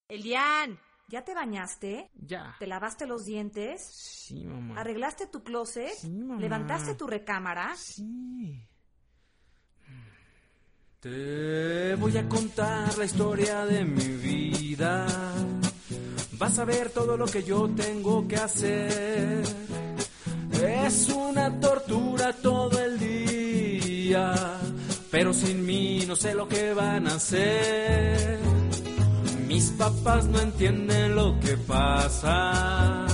Elian, ¿ya te bañaste? Ya. ¿Te lavaste los dientes? Sí, mamá. ¿Arreglaste tu closet? Sí, mamá. ¿Levantaste tu recámara? Sí. Te voy a contar la historia de mi vida. Vas a ver todo lo que yo tengo que hacer. Es una tortura todo el día, pero sin mí no sé lo que van a hacer. Mis papás no entienden lo que pasa.